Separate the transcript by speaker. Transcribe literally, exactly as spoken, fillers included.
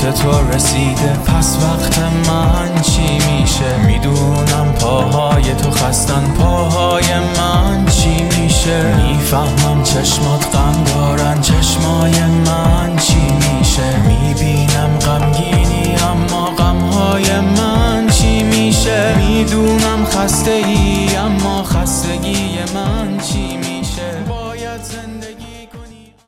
Speaker 1: تو رسیده، پس وقت من چی میشه؟ میدونم پاهای تو خستن، پاهای من چی میشه؟ میفهمم چشمات غم دارن،